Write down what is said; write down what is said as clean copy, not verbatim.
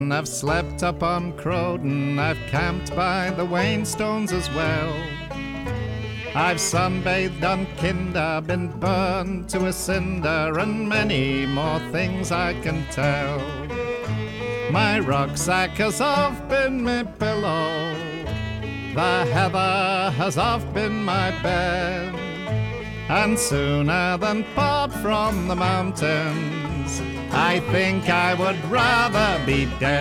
I've slept up on Crowden, I've camped by the Wainstones as well. I've sunbathed on Kinder, been burned to a cinder, and many more things I can tell. My rucksack has oft been my pillow, the heather has oft been my bed, and sooner than part from the mountains, I think I would rather be dead.